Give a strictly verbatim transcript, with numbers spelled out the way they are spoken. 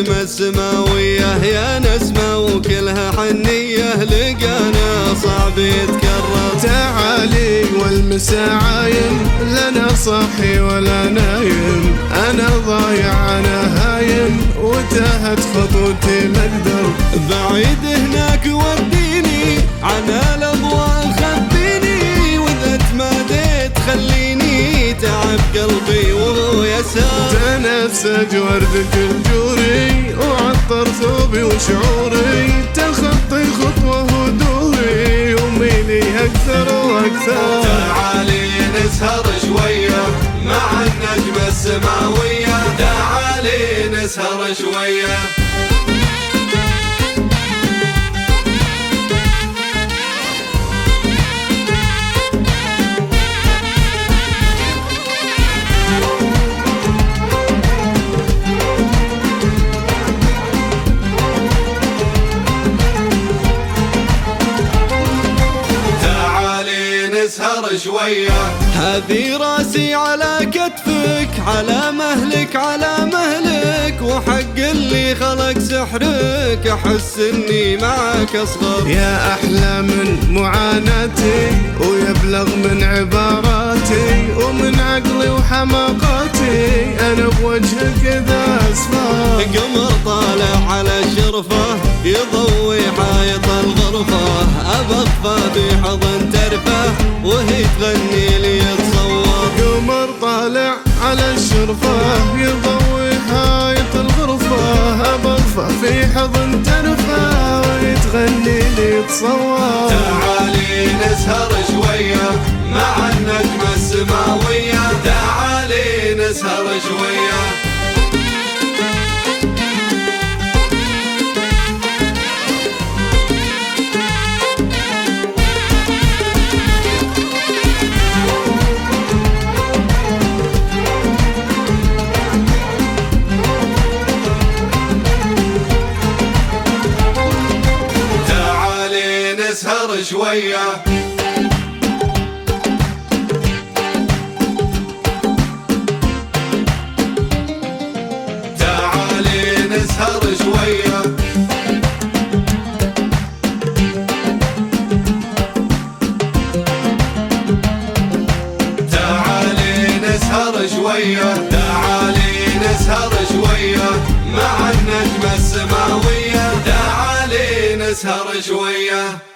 النجمة السماوية يا نسمة وكلها حنية، لقانا صعب يتكرر. تعالي والمسا عايم، لنا صاحي ولا نايم، أنا ضايع أنا هايم وتاهت خطوتي مقدر. بعيد هناك وديني عنا الأضواء خبيني، وإذا تماديت خليني تعب قلبي وهو يسار. تنسج وردك الجوري وعطر ثوبي وشعوري، تخطي خطوة ودوري وميلي أكثر وأكثر. تعالي نسهر شوية مع النجمة السماوية، تعالي نسهر شوية. نسهر شوية. هذي راسي على كتفك، على مهلك على مهلك، وحق اللي خلق سحرك أحس إني معك أصغر. يا أحلى من معاناتي ويبلغ من عباراتي ومن عقلي وحماقاتي، أنا بوجهك إذا أصفر. قمر طالع على الشرفة يضوي حائط الغرفة، أبغى في حضن ترفه وهي تغني لي تصور. قمر طالع على الشرفة يضوي حائط الغرفة، أبغى في حضن ترفه وهي تغني لي تصور. تعالي نسهر شوية مع النجمة السماوية، تعالي نسهر شوية. نسهر شوية. تعالي نسهر شوية. تعالي نسهر شوية. تعالي نسهر شوية مع النجمة السماوية، تعالي نسهر شوية.